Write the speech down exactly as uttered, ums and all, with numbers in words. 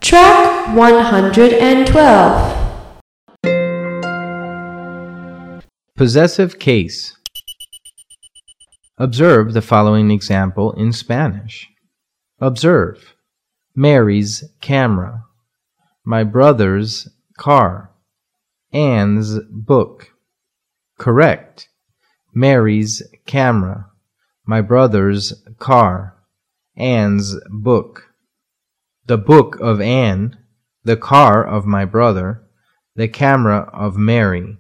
Track one hundred twelve. Possessive case. Observe the following example in Spanish. Observe. Mary's camera. My brother's car. Anne's book. Correct. Mary's camera. My brother's car. Anne's book. The book of Anne. The car of my brother. The camera of Mary.